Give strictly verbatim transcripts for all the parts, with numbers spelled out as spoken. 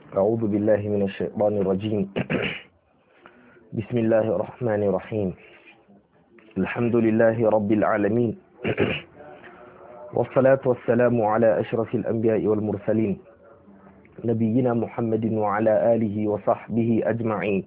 أعوذ بالله من الشيطان الرجيم. بسم الله الرحمن الرحيم. الحمد لله رب العالمين، والصلاة والسلام على أشرف الأنبياء والمرسلين، نبينا محمد وعلى آله وصحبه أجمعين،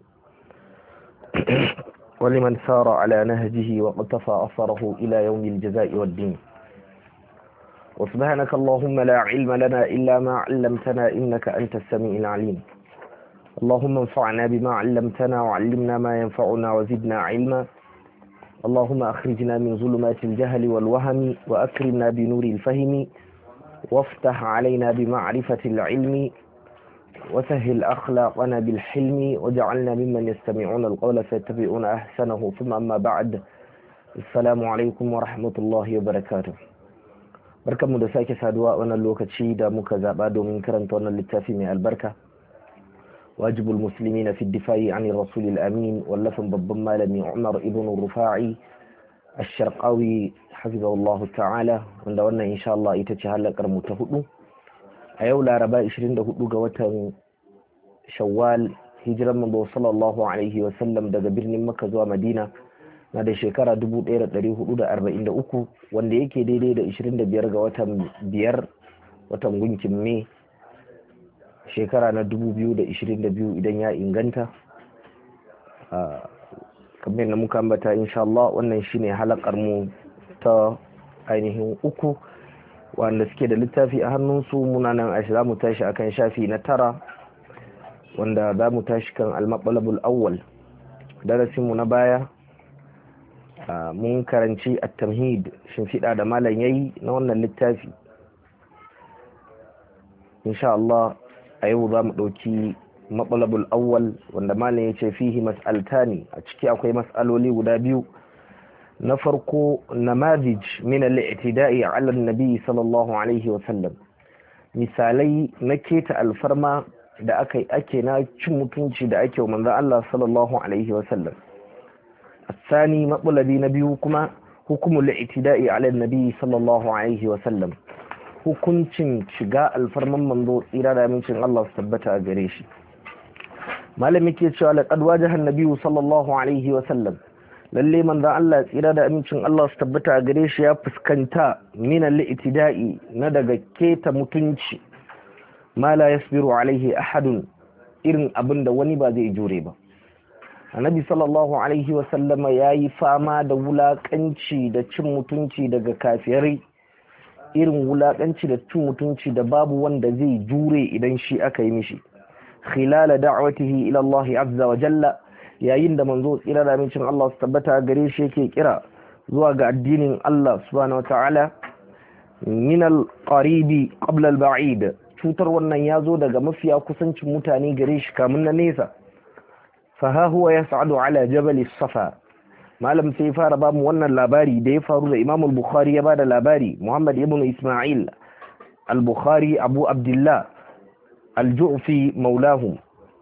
ولمن سار على نهجه واقتفى أثره إلى يوم الجزاء والدين. وسبحانك اللهم لا علم لنا إلا ما علمتنا إنك أنت السميع العليم. اللهم انفعنا بما علمتنا وعلمنا ما ينفعنا وزدنا علما. اللهم أخرجنا من ظلمات الجهل والوهم وأكرمنا بنور الفهم وافتح علينا بمعرفة العلم وسهل أخلاقنا بالحلم وجعلنا ممن يستمعون القول فيتبعون أحسنه. ثم أما بعد، السلام عليكم ورحمة الله وبركاته. barkanmu da sake saduwa a wannan lokaci da muka zaba domin karanta wannan littafi mai albarka, wajibul muslimina fi difa'i an rasulil amin, wallafin babban malami Umar ibn Rufa'i ash-Sharqawi hafizahullahu ta'ala, wanda wannan insha Allah ita ce halakar mu ta hudu a yau Laraba ishirin da hudu ga watan Shawwal, hijiran manzo sallallahu alaihi wa sallam daga birnin Makka zuwa Madina na da shekara dubu ɗaya da ɗari hudu da arba'in da uku, wanda yake daidai da ishirin da biyar ga watan biyar watan gunkin Mai shekara na dubu biyu da ishirin da biyu idan ya inganta. Kamar da muka ambata insha Allah wannan shine halakar mu ta ainihin uku, wanda suke da littafi a hannunsu muna nan a za mu tashi akan shafi na tara, wanda za mu tashi kan al-maqlabul awwal. Darasin mu na baya Uh, mun karanci at-tamhid, shimfiɗa da malam yayi na wannan littafi. Insha Allah a yau za mu ɗauki matsalabul awwal, wanda malam ya ce fihi mas'altani, a ciki akwai mas'aloli guda biyu. Na farko, namadij min al-i'tida'i 'ala an-nabi sallallahu alaihi wa sallam, misalai na keta alfarma da aka ake na cin mutunci da ake wa manzon Allah sallallahu alaihi wa sallam. الثاني مطلبي نبيكما حكم الاعتداء على النبي صلى الله عليه وسلم، hukuncin shiga alfarman manzo tsira da amincin Allah su tabbata a gare shi. Malam yake cewa laqad wajaha an-nabiy sallallahu alaihi wa sallam, lalle manzo Allah tsira da amincin Allah su tabbata a gare shi ya fuskanta min al-i'tida'i na daga keta mutunci ma la yasbiru alaihi ahadun, irin abinda wani ba zai jure ba. Annabi sallallahu alaihi wasallama ya yi fama da wulakanci da cin mutunci daga kafirai, irin wulakanci da cin mutunci da babu wanda zai jure idan shi aka yi mishi. Khilala da'watihi ila Allah azza wa jalla, yayin da manzo tsira da mincin Allah su tabbata gare shi yake kira zuwa ga addinin Allah subhanahu wa ta'ala, min al-qaribi qabla al-ba'id, cutar wannan ya zo daga mafiya kusancin mutane gare shi kamun na nesa. faha huwa yas'adu ala jabal as-safa. Malam sai fara ba mu wannan labari da ya faru da Imam al-Bukhari ya bada labari, Muhammad ibn Isma'il al-Bukhari Abu Abdullah al-Ju'fi maulahu,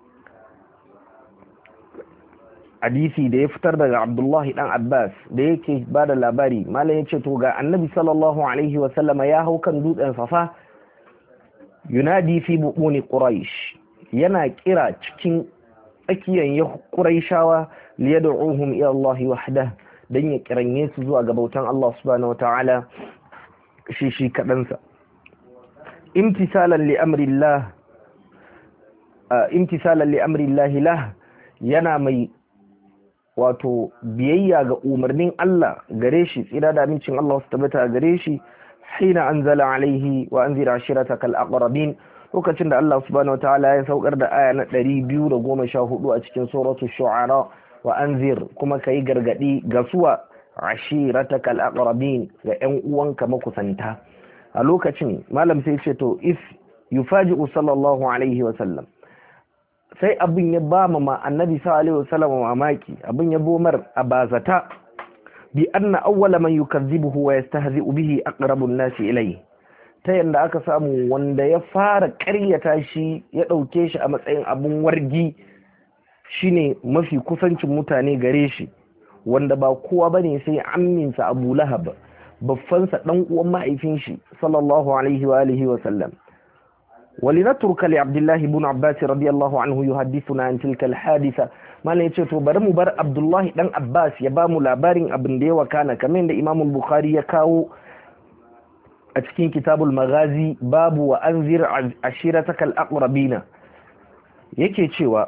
hadisi da ya fitar daga Abdullah dan Abbas da yake bada labari. Malam yace to ga Annabi sallallahu alaihi wa sallama ya hau kan dutsen Safa, yunadi fi buquni Quraysh, yana kira cikin tsakiyan ya Qurayshawa liyad'uhum ila Allah wahdah, dan ya kiranye su zuwa ga bautan Allah subhanahu wataala shi shi kadan sa. Imtisalan li amri Allah, imtisalan li amri Allah lah, yana mai wato biyayya ga umarnin Allah gare shi, tsira da amincin Allah su tabbata gare shi. Hina anzala alaihi wa anzir ashiratakal aqrabin, lokacin da Allah subhanahu wataala ya saukar da aya na ɗari biyu da goma sha hudu a cikin suratul shu'ara, wa anzir, kuma kai gargadi ga suwa ashiratakal aqrabin, ga ƴan uwanka makusanta. A lokacin malam sai ce to if yufaji'u sallallahu alaihi wa sallam, sai abin ya ba ma annabi sallallahu alaihi wa sallam mamaki, abin ya bomar a bazata, bi anna awwala man yukazzibuhu wa yastahzi'u bihi aqrabun nasi ilayhi, ta yadda aka samu wanda ya fara ƙaryata shi ya ɗauke shi a matsayin abun wargi shine mafi kusancin mutane gare shi, wanda ba kowa bane sai amminsa Abu Lahab, baffansa dan uwan mahaifin shi sallallahu alaihi wa alihi wa sallam. ولنترك لعبد الله بن عباس رضي الله عنه يحدثنا عن تلك الحادثة ما لا يتو برمو بر عبد الله بن عباس يبامو لابارين ابن دي وكان كمان ده امام البخاري يكاو اتكين كتاب المغازي باب وانذر عشيرتك الاقربين yake cewa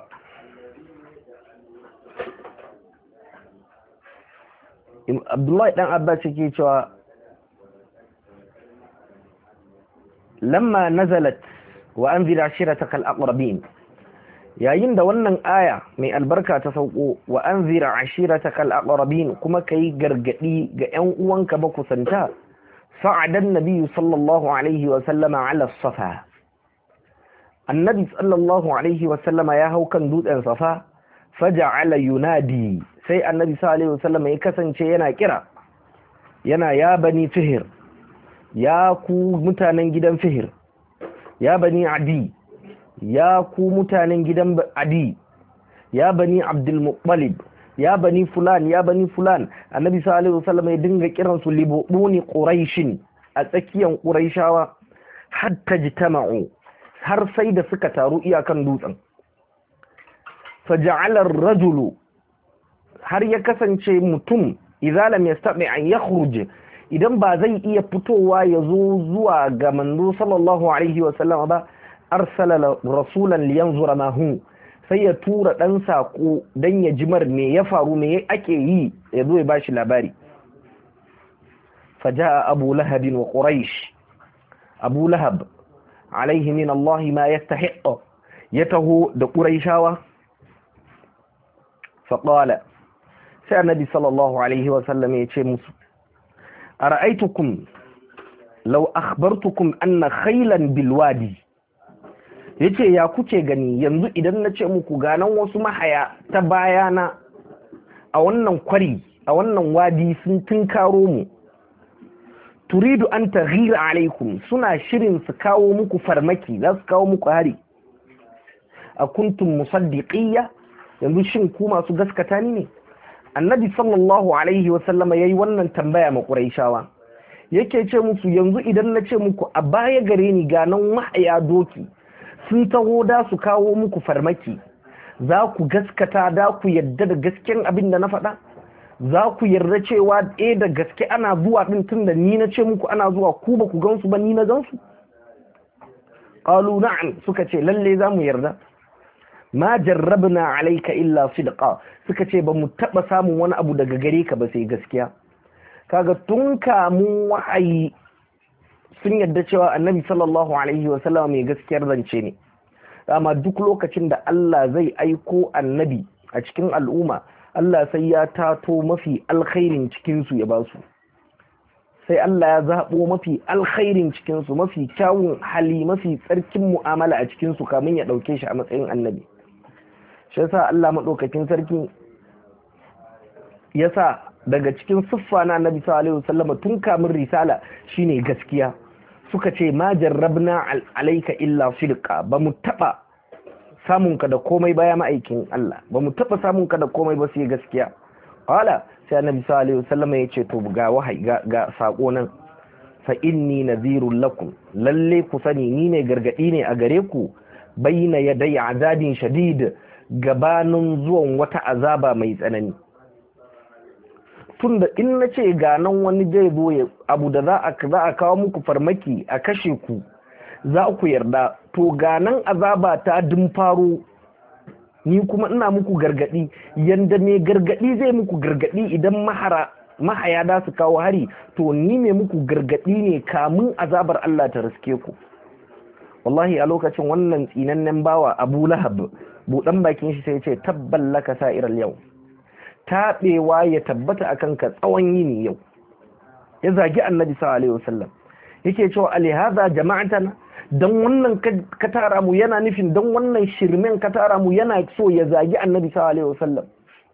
Abdullahi dan Abbas yake cewa lamma nazalat wa anzir ashirataka al-aqrabin yayin da wannan aya mai albarka ta sauko wa anzir ashirataka al-aqrabin kuma kai gargadi ga ƴan uwanka makusanta sa'adan nabiy sallallahu alaihi wa sallama ala safa annabi sallallahu alaihi wa sallama ya hau kan dutsen safa faja'ala yunadi sai annabi sallallahu alaihi wa sallama ya kasance yana kira yana ya bani fihir ya ku mutanen gidan fihir ya bani adi ya ku mutanen gidan adi ya bani abdul muttalib ya bani fulan ya bani fulan annabi sallallahu alaihi wasallam ya dinga kiran su libuni quraishin a tsakiyan quraishawa hatta jitama'u har sai da suka taru iyakan dutsen faja'ala ar-rajulu har ya kasance mutum idza lam yastati an yakhruj idan ba zai iya fitowa ya zo zuwa ga manzo sallallahu alaihi wasallam ba arsala rasulan liyanzura ma hu sai ya tura dan sako dan ya jimar me ya faru me ake yi ya zo ya bashi labari faja abu lahab wa quraish abu lahab alaihi min Allah ma yastahiq yatahu da quraishawa faqala sai annabi sallallahu alaihi wasallam ya ce musu ara'aytukum law akhbartukum anna khaylan bilwadi yace ya kuke gani yanzu idan nace muku ganan wasu mahaya ta bayana a wannan kwari a wannan wadi sun tunkaro mu turidu an taghira alaikum suna shirin su kawo muku farmaki za su kawo muku hari akuntum musaddiqiyya yanzu shin ku masu gaskata ni ne annabi sallallahu alaihi wasallama yayi wannan tambaya ma quraishawa yake ce musu yanzu idan na ce muku a baya gare ni ga nan mahaya doki sun taho da su kawo muku farmaki za ku gaskata da ku yadda da gasken abin da na faɗa za ku yarda cewa eh da gaske ana zuwa din tunda ni na ce muku ana zuwa ku ba ku gansu ba ni na gansu qalu na'am suka ce lalle za mu yarda ma jarrabna alayka illa sidqa suka ce ba mu taba samun wani abu daga gare ka ba sai gaskiya kaga tun kamun wahayi sun yadda cewa annabi sallallahu alaihi wa sallam mai gaskiyar zance ne amma duk lokacin da Allah zai aiko annabi a cikin al'umma Allah sai ya tato mafi alkhairin cikin su ya basu sai Allah ya zabo mafi alkhairin cikin su mafi kyawun hali mafi tsarkin mu'amala a cikin su kamin ya dauke shi a matsayin annabi shi yasa Allah madaukakin sarki yasa daga cikin siffa na Annabi sallallahu alaihi wasallam tun kamin risala shine gaskiya suka ce ma jarrabna alayka illa sidqa ba mu taba samun ka da komai baya ma'aikin Allah ba mu taba samun ka da komai ba sai gaskiya qala sai Annabi sallallahu alaihi wasallam ya ce to ga wahayi ga, ga sako nan fa inni nadhirul lakum lalle ku sani ni ne gargadi ne a gare ku bayna yaday azabin shadid gabanin zuwan wata azaba mai tsanani tunda in na ce ga nan wani zai zo ya abu da za a za a kawo muku farmaki a kashe ku za ku yarda to ga nan azaba ta dun faro ni kuma ina muku gargadi yanda me gargadi zai muku gargadi idan mahara mahaya da su kawo hari to ni me muku gargadi ne kamun azabar Allah ta riske ku wallahi a lokacin wannan tsinannen bawa Abu Lahab budan bakin shi sai ya ce tabballaka sa'iral yau taɓewa ya tabbata a kanka tsawon yini yau ya zagi annabi sallallahu alaihi wasallam yake cewa alihaza jama'atana dan wannan ka tara mu yana nufin dan wannan shirmen ka tara mu yana so ya zagi annabi sallallahu alaihi wasallam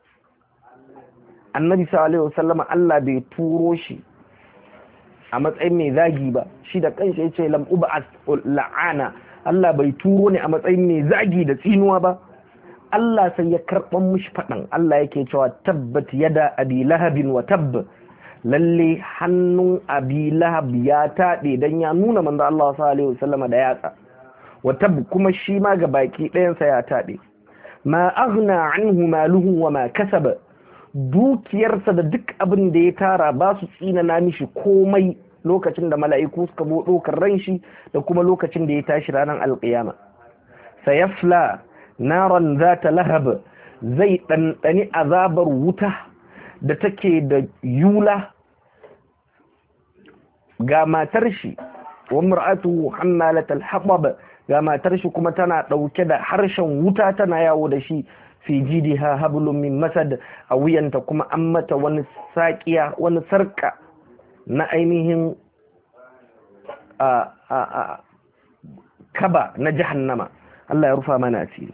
annabi sallallahu alaihi wasallam Allah bai turo shi a matsayin mai zagi ba shi da kanshi yace lam ub'as la'ana Allah bai turo ne a matsayin mai zagi da tsinuwa ba Allah sai ya karɓan mushi faɗan Allah yake cewa tabbat yada abi lahabin wa tabb lalle hannun abi lahab ya taɗe dan ya nuna manzo Allah sallallahu alaihi wasallam da yatsa wa tab kuma shi ma ga baki ɗayansa ya taɓe. Ma aghna anhu maluhu wa ma kasaba, dukiyarsa da duk abin da ya tara ba su tsinana mishi komai lokacin da mala'iku suka bo ɗaukar ran shi da kuma lokacin da ya tashi ranar alƙiyama. Sayafla naran zata lahab, zai ɗanɗani azabar wuta da take da yula. Ga matar shi wa mar'atu hammalatal hatab, ga matar shi kuma tana ɗauke da harshen wuta tana yawo da shi. Fi jidiha hablum min masad, a wuyanta kuma an mata wani saƙiya, wani sarƙa na ainihin a a a kaba na jahannama. Allah ya rufa mana asiri.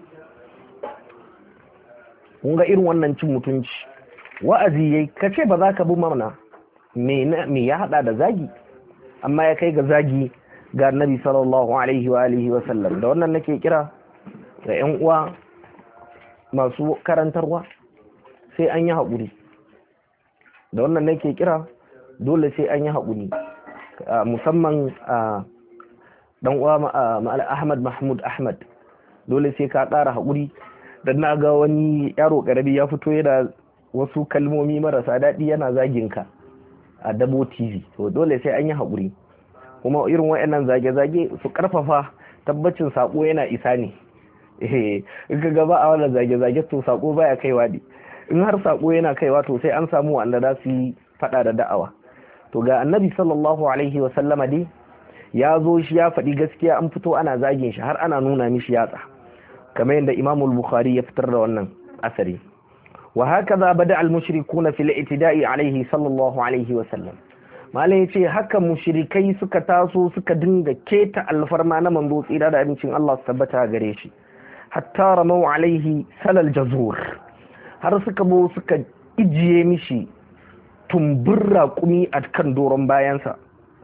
Kun ga irin wannan cin mutunci, wa'azi yayi kace ba za ka bi mana, me me ya hada da zagi, amma ya kai ga zagi ga Annabi sallallahu alaihi wa alihi wa sallam. Da wannan nake kira ga ƴan uwa masu karantarwa, sai an yi haƙuri. Da wannan nake kira dole sai an yi haƙuri, musamman dan uwa Ahmad Mahmud Ahmad, dole sai ka ƙara haƙuri. Dan na ga wani yaro ƙarami ya fito yana wasu kalmomi marasa daɗi yana zagin ka a Dabo T V, to dole sai an yi haƙuri. Kuma irin waɗannan zage-zage su ƙarfafa tabbacin saƙo yana isa ne. Eh, in ka gaba a wannan zage-zage to saƙo baya kaiwa ne. In har saƙo yana kaiwa to sai an samu wanda za su yi faɗa da da'awa. To ga Annabi sallallahu alaihi wa sallama dai ya zo shi ya faɗi gaskiya, an fito ana zagin shi har ana nuna mishi yatsa, kamar yadda Imam al-Bukhari ya fitar da wannan asari. Wa hakaza bada al-mushrikuna fil i'tida'i alaihi sallallahu alaihi wa sallam. Malai yace haka mushrikai suka taso suka dinga keta alfarma na manzo tsira da abincin Allah su tabbata gare shi, hatta ramau alaihi salal jazur, har suka bo suka ijiye mishi tumbin raƙumi a kan doron bayansa.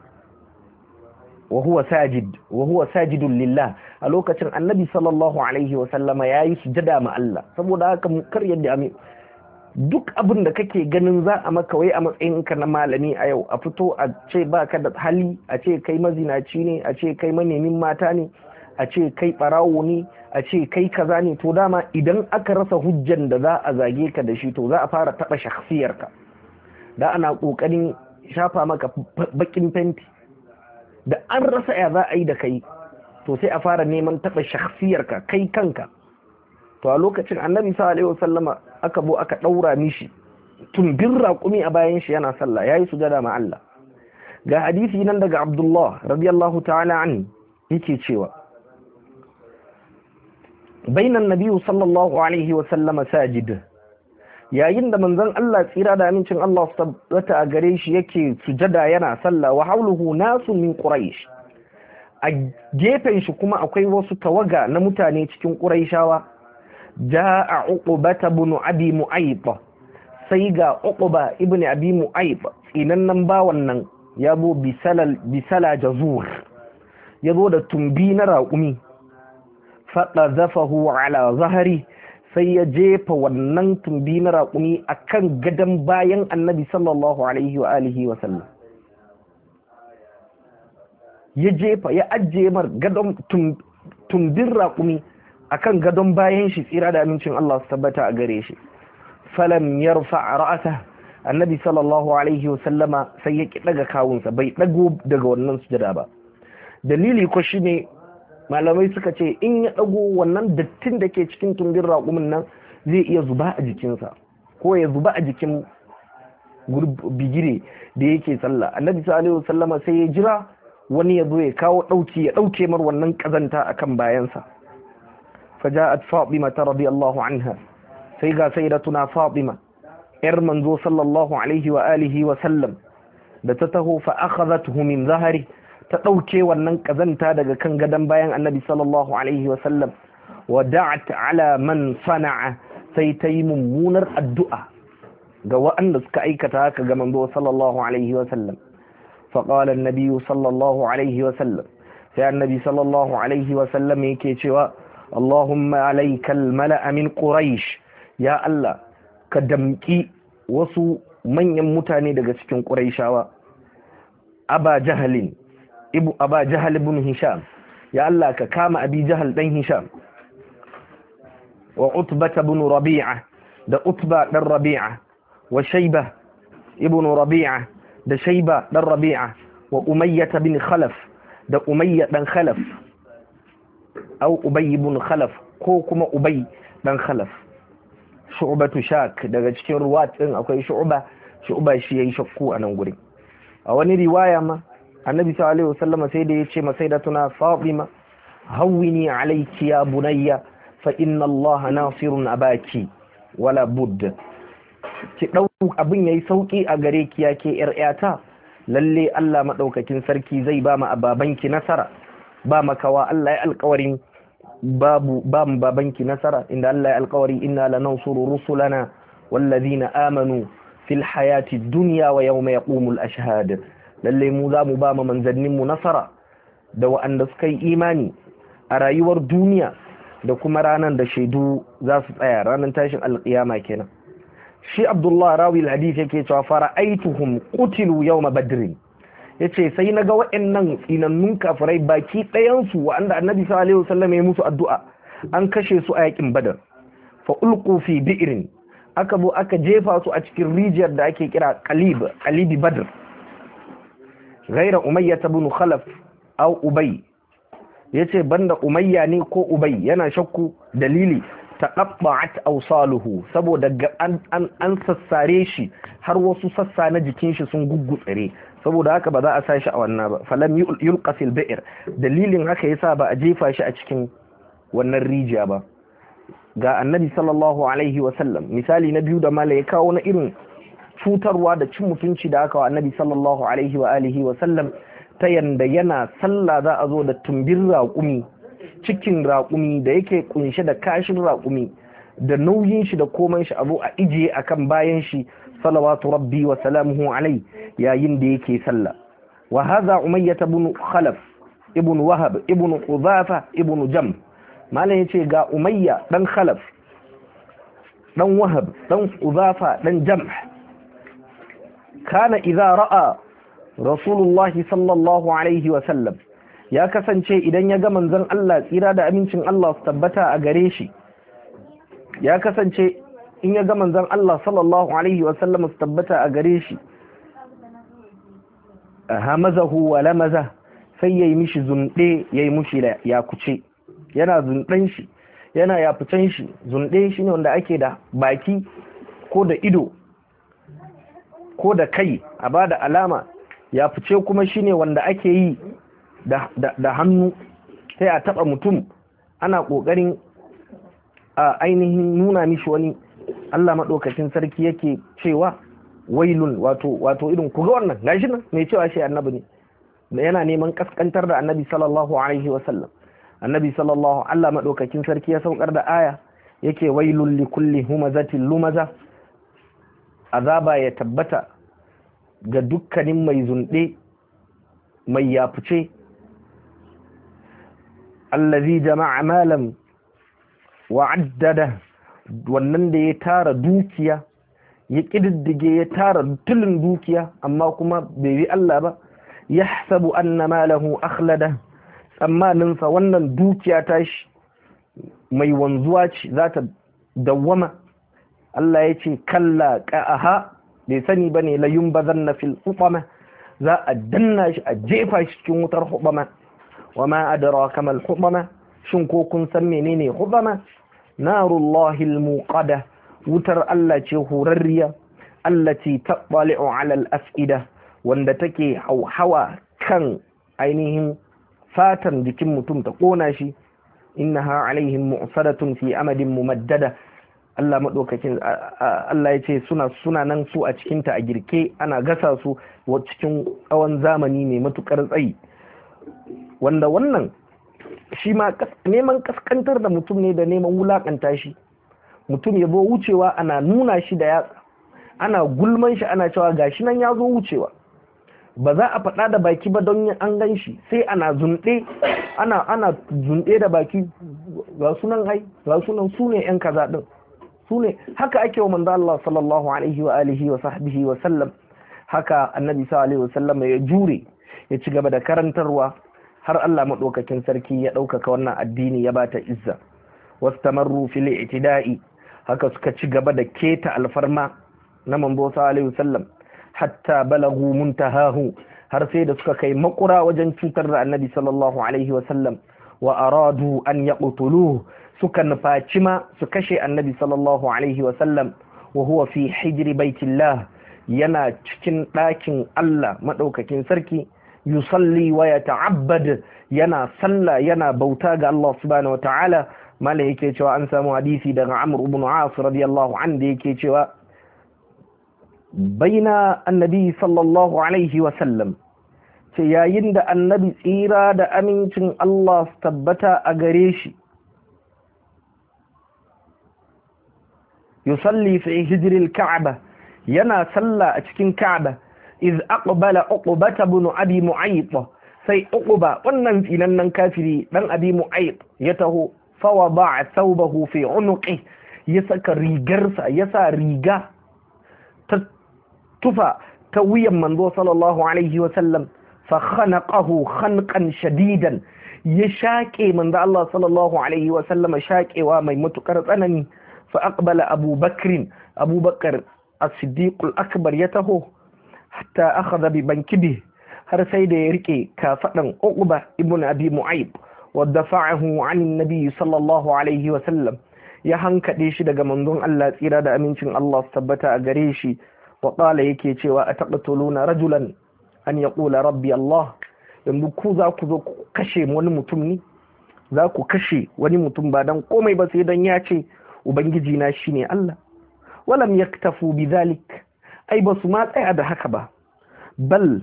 wa huwa sajid wa huwa sajidun lillah, a lokacin Annabi sallallahu alaihi wa sallama yayi sujada ma Allah. Saboda haka kar yadda ami duk abin da kake ganin za a maka wai a matsayin ka na malami a yau, a fito a ce baka da hali, a ce kai mazinaci ne, a ce kai manemin mata ne, a ce kai barawo ne, a ce kai kaza ne, to dama idan aka rasa hujjan da za a zage ka da shi to za a fara taba shakhsiyarka, da ana kokarin shafa maka bakin fenti. Da an rasa ya za a yi da kai to sai a fara neman taɓa shakhsiyarka kai kanka. To a lokacin Annabi sallallahu alaihi wasallama aka bo aka ɗaura mishi tumbin raƙumi a bayan shi yana sallah, yayi sujada ma Allah. Ga hadisi nan daga Abdullah radiyallahu ta'ala an yake cewa bainan nabiyyu sallallahu alaihi wasallama sajid, yayin da manzon Allah tsira da amincin Allah su tabbata a gare shi yake sujada yana sallah, wa hauluhu nasu min quraish, a gefen shi kuma akwai wasu tawaga na mutane cikin quraishawa. Jaa Uqba ibn Abi Mu'ayth, sai ga Uqba ibn Abi Mu'ayth tsinannan bawan nan yabo bisalal bisala jazur, yabo da tumbi na raƙumi. Faqazafahu ala zahri, sai ya jefa wannan tumbi na raƙumi a kan gadon bayan Annabi sallallahu alaihi wa alihi wa sallam. Ya jefa ya ajiye mar gadon tumbin raƙumi a kan gadon bayan shi tsira da amincin Allah su tabbata a gare shi. Falam yarfa ra'asa, Annabi sallallahu alaihi wa sallama sai ya ki daga kawunsa, bai dago daga wannan sujada ba. Dalili ko shine malamai suka ce in ya ɗago wannan dattin da ke cikin tumbin raƙumin nan zai iya zuba a jikinsa, ko ya zuba a jikin bigire da yake sallah. Annabi sallallahu alaihi wasallama sai ya jira wani ya zo ya kawo ɗauki ya ɗauke mar wannan ƙazanta akan bayansa. Faja'at Fatima radiyallahu anha, sai ga sayyidatuna Fatima yar manzo sallallahu alaihi wa alihi wa sallam da ta taho, fa akhadhathu min zahri, ta ɗauke wannan ƙazanta daga kan gadon bayan Annabi sallallahu alaihi wasallam. Wa da'at ala man sana'a, sai ta yi mummunar addu'a ga waɗanda suka aikata haka ga manzo sallallahu alaihi wasallam. Fa qala an-nabi sallallahu alaihi wasallam, sai Annabi sallallahu alaihi wasallam yake cewa Allahumma alayka al-mala'a min quraish, ya Allah ka damki wasu manyan mutane daga cikin quraishawa. Aba Jahlin Ibu Aba Jahal ibn Hisham, ya Allah ka kama Abi Jahal dan Hisham wa Utbah ibn Rabi'a da Utba dan Rabi'a wa Shaybah ibn Rabi'a da Shayba dan Rabi'a wa Umayyah bin Khalaf da Umayya dan Khalaf au Ubay ibn Khalaf ko kuma Ubay dan Khalaf. Shu'batu shak, daga cikin ruwat din akwai Shu'ba, Shu'ba shi yayi shakku a nan gurin. A wani riwaya ma Annabi sallallahu alaihi wasallam sai da yace ma sayyidatuna Fatima, hawwini alayki ya bunayya fa inna Allah nasirun abaki wala budd. Ki dau abin yayi sauki a gare ki yake yar yata, lalle Allah madaukakin sarki zai ba mu ababanki nasara, ba makawa Allah ya alƙawarin babu ba mu babanki nasara, inda Allah ya alƙawari inna lanansuru rusulana wallazina amanu fil hayati dunya wa yawma yaqumul ashhad. Lalle mu za mu ba mu manzannin mu nasara da wa'anda suka yi imani a rayuwar duniya da kuma ranar da shaidu za su tsaya, ranar tashin alƙiyama kenan. Shi Abdullah rawi al-hadith yake cewa fara'aituhum qutilu yawma badr, yace sai naga waɗannan tsinannun kafirai baki ɗayan su wanda Annabi sallallahu alaihi wasallam ya musu addu'a an kashe su a yakin Badar. Fa ulqu fi bi'rin, aka zo aka jefa su a cikin rijiyar da ake kira Qalib, Qalibi Badr. Ghaira Umayyah ibn Khalaf aw Ubay, yace banda Umayya ne ko Ubay, yana shakku dalili taqabba'at awsaluhu, saboda an an, an sassare shi har wasu sassa na jikin shi sun guggutsare, saboda haka ba za a sa shi a wannan ba. Falam yulqa fil bi'r, dalilin haka yasa ba a jefa shi a cikin wannan rijiya ba. Ga Annabi sallallahu alaihi wa sallam misali na biyu da mala ya kawo na irin cutarwa da cin mutunci da aka wa Annabi sallallahu alaihi wa alihi wa sallam, ta yanda yana sallah za a zo da tumbin raƙumi, cikin raƙumi da yake kunshe da kashin raƙumi da nauyin shi da komai shi abu a ijiye akan bayan shi, salawatu rabbi wa salamuhu alai, yayin da yake sallah. Wa hadha Umayyah ibn Khalaf ibn Wahab ibn Qudafa ibn Jam, malan yace ga Umayya dan Khalaf dan Wahab dan Qudafa dan Jam, kana idza ra'a Rasulullah sallallahu alaihi wa sallam, ya kasance idan ya ga manzon Allah tsira da amincin Allah su tabbata a gare shi, ya kasance in ya ga manzon Allah sallallahu alaihi wa sallam su tabbata a gare shi, hamazahu wa lamaza, sai yayi mishi zunde yayi mushi ya kuce, yana zundan shi yana ya fucen shi. Zunde shine wanda ake da baki ko da ido ko da kai a bada alama, ya fice kuma shine wanda ake yi da, da, da hannu, sai a taba mutum ana kokarin a ainihin nuna mishi wani. Allah madaukakin sarki yake cewa wailun, wato wato irin ku ga wannan gashi nan mai cewa shi annabi ne, yana neman kaskantar da Annabi sallallahu alaihi wasallam. Annabi sallallahu Allah madaukakin sarki ya saukar da aya yake wailul likulli humazatin lumaza, azaba ya tabbata ga dukkanin mai zunde mai yafuce, allazi jama'a malam wa addada, wannan da ya tara dukiya ya kididdige ya tara tulun dukiya amma kuma bai bi Allah ba. Yahsabu anna malahu akhlada, tsammanin sa wannan dukiya ta shi mai wanzuwa ce, za ta dawwama. Allah ya ce kalla qa'aha, bai sani bane la yumbazanna fil hutama, za a danna shi a jefa shi cikin wutar hutama. Wama adraka mal hutama, shin ko kun san menene hutama? Narullahi almuqada, wutar Allah ce horarriya, allati tattali'u ala al-af'ida, wanda take hauhawa kan ainihin fatan jikin mutum ta kona shi. Innaha alaihim mu'sadatun fi amadin mumaddada, Allah madaukakin Allah yace suna suna nan su a cikin ta a girke, ana gasa su wa cikin tsawon zamani mai matukar tsayi. Wanda wannan shi ma neman kaskantar da mutum ne da neman wulakanta shi. Mutum ya zo wucewa ana nuna shi da yatsa, ana gulman shi, ana cewa gashi nan ya zo wucewa. Ba za a faɗa da baki ba don an gan shi, sai ana zunɗe, ana ana zunɗe da baki, ga sunan ai ga sunan su ne yan kaza din, su ne. Haka ake wa manzo Allah sallallahu alaihi wa alihi wa sahbihi wa sallam. Haka Annabi sallallahu alaihi wa sallam ya jure, ya ci gaba da karantarwa, har Allah madaukakin sarki ya ɗaukaka wannan addini ya bata izza. wastamarru fil i'tida'i, haka suka ci gaba da keta alfarma na manzo sallallahu alaihi wasallam hatta balagu muntahahu, har sai da suka kai makura wajen cutar da annabi sallallahu alaihi wasallam. wa aradu an yaqtuluhu, suka nufaci ma su kashe annabi sallallahu alaihi wasallam wa huwa fi hijri baitillah, yana cikin ɗakin Allah madaukakin sarki, yusalli wa yata'abbad, yana sallah yana bauta ga Allah subhanahu wataala. mala yake cewa an samu hadisi daga Amr ibn As radiyallahu anhu da yake cewa baina annabi sallallahu alaihi wasallam, ce yayin da annabi tsira da amincin Allah su tabbata a gare shi yusalli fi hijril ka'aba, yana salla a cikin ka'aba, iz aqbala uqbata ibn abi mu'ayth, sai uqba wannan tsinannen kafiri dan abi mu'ayth ya taho, fa wada'a thawbahu fi unuqi, ya saka rigarsa, ya sa riga ta tufa ta wuyan manzo sallallahu alaihi wasallam, fa khanaqahu khanqan shadidan, ya shaƙe manzo Allah sallallahu alaihi wasallam shaƙewa mai matukar tsanani. fa aqbala Abu Bakr, Abu Bakr as-Siddiq al-Akbar ya taho, hatta akhadha bi bankibi, har sai da ya rike kafadan Uqba ibn Abi Mu'ayth, wa dafa'ahu 'an an-nabi sallallahu alaihi wasallam, ya hankade shi daga manzon Allah tsira da amincin Allah su tabbata a gare shi. wa qala yake cewa ataqtuluna rajulan an yaqula rabbi Allah, yanzu ku za ku zo ku kashe wani mutum ne, za ku kashe wani mutum ba dan komai ba sai dan ya ce ubangiji na shine Allah. walam yaktafu bidhalik, ai ba su ma tsaya da haka ba, bal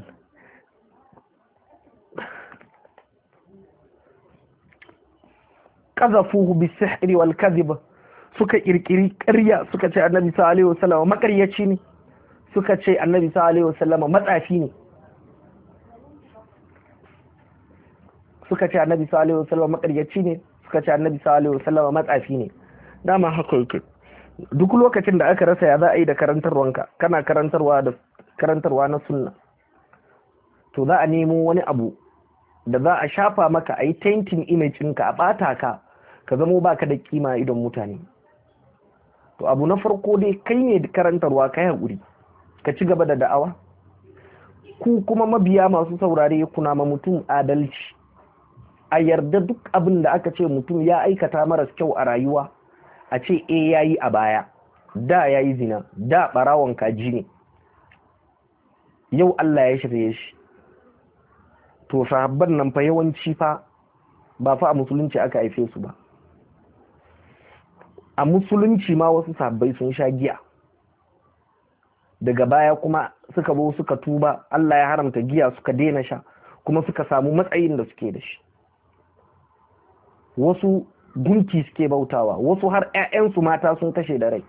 qazafuhu bisihri wal kadhib, suka kirkiri ƙarya, suka ce annabi sallallahu alaihi wasallam makaryaci ne, suka ce annabi sallallahu alaihi wasallam matsafi ne, suka ce annabi sallallahu alaihi wasallam makaryaci ne, suka ce annabi sallallahu alaihi wasallam matsafi ne. Dama haka yake, duk lokacin da aka rasa ya za a yi da karantarwanka, kana karantarwa da karantarwa na sunna, to za a nemo wani abu da za a shafa maka, a yi tainting image ɗinka, a ɓata ka ka zamo baka da kima idon mutane. To abu na farko dai kai ne karantarwa, kai haƙuri ka ci gaba da da'awa. Ku kuma mabiya masu saurare, kuna ma mutum adalci, a yarda duk abin da aka ce mutum ya aikata maras kyau a rayuwa, a ce eh yayi a baya, da yayi zina, da barawon kaji ne, yau Allah ya shirye shi. To sahabban nan fa yawanci fa ba fa a musulunci aka haife su ba, a musulunci ma wasu sahabbai sun sha giya, daga baya kuma suka zo suka tuba, Allah ya haramta giya suka daina sha, kuma suka samu matsayin da suke da shi. Wasu gunki suke bautawa, wasu har ƴaƴansu mata sun kashe da rai,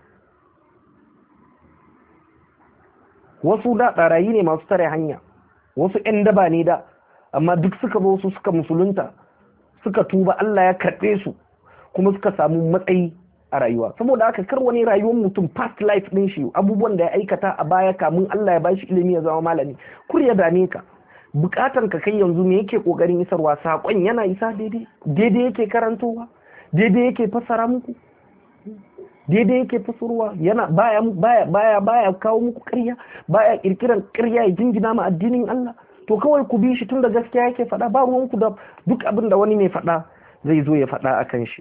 wasu da ɓarayi ne masu tare hanya, wasu ƴan daba ne da, amma duk suka zo su suka musulunta, suka tuba, Allah ya karɓe su, kuma suka samu matsayi a rayuwa. Saboda haka kar wani rayuwar mutum past life din shi, abubuwan da ya aikata a baya kamun Allah ya bashi ilimi ya zama malami, kur ya dame ka. Bukatan ka kai yanzu me yake kokarin isarwa, sakon yana isa daidai, daidai yake karantowa, daidai yake fassara muku, daidai yake fassarwa, yana baya baya baya baya kawo muku ƙarya, baya kirkiran ƙarya ya jingina ma addinin Allah. To kawai ku bi shi tun da gaskiya yake faɗa, ba ruwanku da duk abin da wani mai faɗa zai zo ya faɗa akan shi.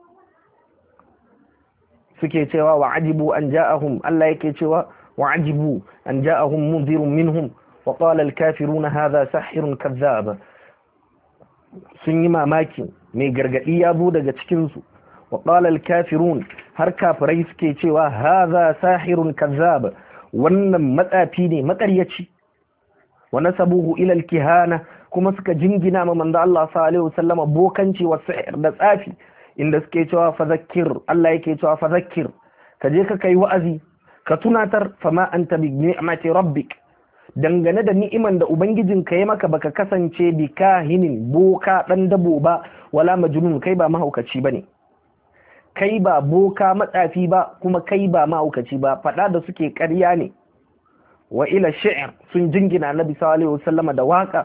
Suke cewa wa ajibu an ja'ahum, Allah yake cewa wa ajibu an ja'ahum munzirun minhum wa qala al-kafiruna hadha sahirun kadhab. Sun yi mamaki mai gargadi ya zo daga cikin su, wa qala al-kafirun, har kafirai suke cewa hadha sahirun kadhab, wannan matsafi ne makaryaci. wa nasabuhu ila al-kihana, kuma suka jingina ma manzo Allah sallallahu alaihi wasallam bokanci wa sihr da tsafi, inda suke cewa fadhakkir, Allah yake cewa fadhakkir, ka je ka kai wa'azi, ka tunatar, fama anta bi ni'mati rabbik, dangane da ni'iman da ubangijinka ya maka baka kasance bi kahinin boka dan dabo ba, wala majnun, kai ba mahaukaci bane, kai ba boka matsafi ba, kuma kai ba mahaukaci ba. Fada da suke ƙarya ne. Wa ila shi'r, sun jingina Nabi sallallahu alaihi wasallam da waka,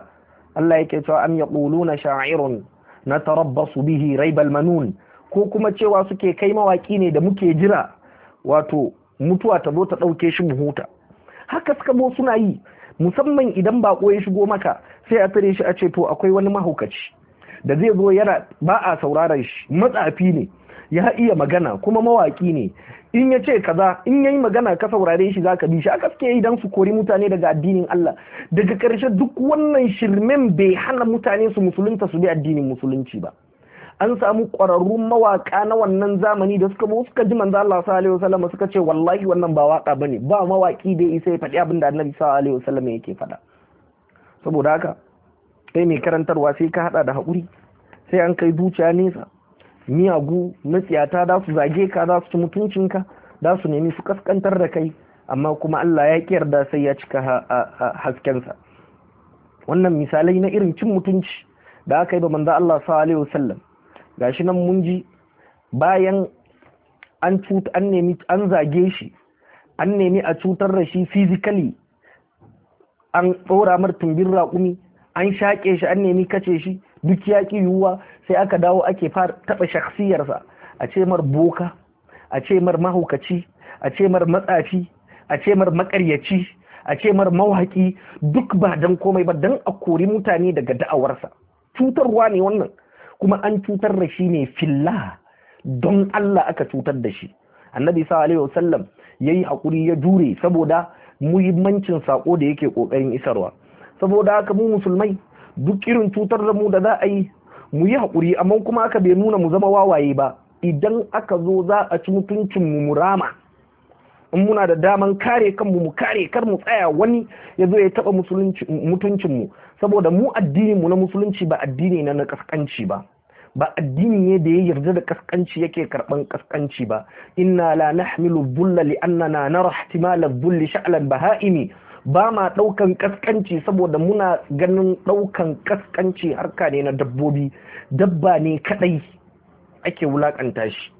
Allah yake cewa am yaquluna sha'irun natarabbasu bihi raibal manun, ko kuma cewa suke kai mawaki ne da muke jira wato mutuwa ta zo ta dauke shi mu huta. Haka suka bo suna yi, musamman idan bako ya shigo maka sai a tare shi a ce to akwai wani mahaukaci da zai zo yana ba a sauraron shi, matsafi ne, ya iya magana kuma mawaki ne, in ya ce kaza in yayi magana ka saurare shi zaka bi shi. Aka suke idan su kori mutane daga addinin Allah. Daga ƙarshe duk wannan shirmen bai hana mutane su musulunta su bi addinin musulunci ba. An samu ƙwararrun mawaka na wannan zamani da suka zo suka ji manzo Allah sallallahu alaihi wasallam suka ce wallahi wannan ba waka bane, ba mawaki da isa ya faɗi abin da Annabi sallallahu alaihi wasallam yake faɗa. Saboda haka kai mai karantarwa sai ka hada da haƙuri, sai an kai zuciya nesa. Miyagu matsiyata da su zage ka, za su ci mutuncinka, da su nemi su kaskantar da kai, amma kuma Allah ya ki yarda sai ya cika haskensa. Wannan misalai na irin cin mutunci da aka yi ba manzo Allah sallallahu alaihi wasallam gashi nan mun ji, bayan an cut an nemi an zage shi, an nemi a cutar da shi physically, an tsora mar tumbin raƙumi, an shaƙe shi, an nemi kace shi, duk ya ƙi yiwuwa, sai aka dawo ake fara taɓa shakhsiyarsa, a ce mar boka, a ce mar mahaukaci, a ce mar matsafi, a ce mar maƙaryaci, a ce mar mawaƙi, duk ba don komai ba don a kori mutane daga da'awarsa. Cutarwa ne wannan, kuma an cutar da shi ne fillah, don Allah aka cutar da shi. Annabi sallallahu alaihi wasallam yayi hakuri ya jure saboda muhimmancin sako da yake kokarin isarwa. Saboda haka mu musulmai duk irin cutar da mu da za a yi mu yi haƙuri, amma kuma aka bai nuna mu zama wawaye ba. Idan aka zo za a ci mutuncin mu mu rama, in muna da daman kare kanmu mu kare, kar mu tsaya wani ya zo ya taɓa mutuncin mu, saboda mu addinin mu na musulunci ba addini na na kaskanci ba, ba addini ne da ya yarda da kaskanci yake karban kaskanci ba. Inna la nahmilu dhulla li annana nara ihtimala dhulli sha'lan baha'imi, ba ma ɗaukan kaskanci saboda muna ganin ɗaukan kaskanci harka ne na dabbobi, dabba ne kadai ake wulakanta shi.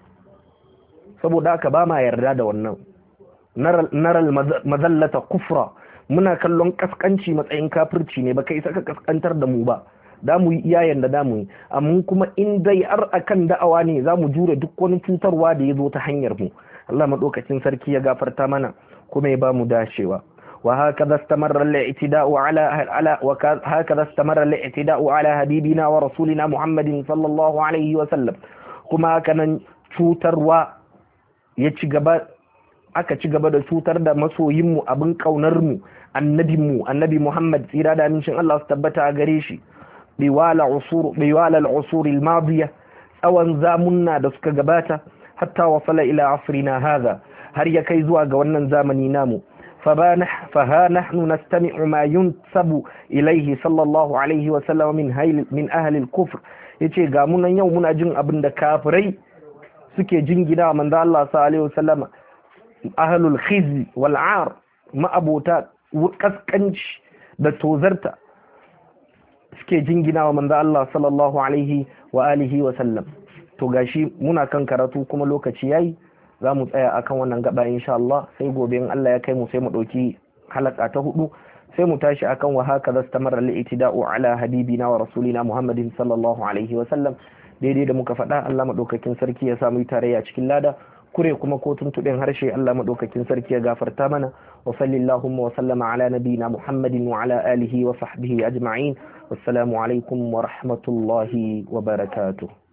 Saboda haka ba ma yarda da wannan. Naral mazallata kufra, muna kallon kaskanci matsayin kafirci ne, ba kai saka kaskantar da mu ba, da mu yi iyayen da da mu yi, amma kuma in dai har akan da'awa ne za mu jure duk wani cutarwa da ya zo ta hanyar mu. Allah madaukakin sarki ya gafarta mana kuma ya ba mu dacewa. وهكذا استمر الاعتداء على على وهكذا استمر الاعتداء على حبيبنا ورسولنا محمد صلى الله عليه وسلم. kuma kanan cutarwa ya ci gaba, aka ci gaba da cutar da masoyinmu, abin kaunar mu, annabinmu, annabi Muhammad tsira da amincin Allah su tabbata a gare shi, biwala usur biwala al-usur al-madiya, tsawon zamunna da suka gabata, hatta wasala ila asrina hadha, har ya kai zuwa ga wannan zamani namu. فها نحن نستمع ما ينسب إليه صلى الله عليه وسلم من من أهل الكفر. yace ga munan yau muna jin abin da kafirai suke jingina manzo Allah sallallahu alaihi wasallam, ahlul khizy wal ar, ma'abota kaskanci da tozarta suke jingina wa manzo Allah sallallahu alaihi wa alihi wasallam. To gashi muna kan karatu kuma lokaci yayi, za mu tsaya akan wannan gaba insha Allah, sai gobe in Allah ya kai mu sai mu dauki halaka ta hudu, sai mu tashi akan wa haka zastamara al-i'tida'u ala habibina wa rasulina Muhammadin sallallahu alaihi wa sallam. Daidai da muka faɗa Allah madaukakin sarki ya samu tarayya cikin lada, kure kuma ko tuntuɓen harshe Allah madaukakin sarki ya gafarta mana. Wa sallallahu wa sallama ala nabiyina Muhammadin wa ala alihi wa sahbihi ajma'in. Wassalamu alaikum wa rahmatullahi wa barakatuh.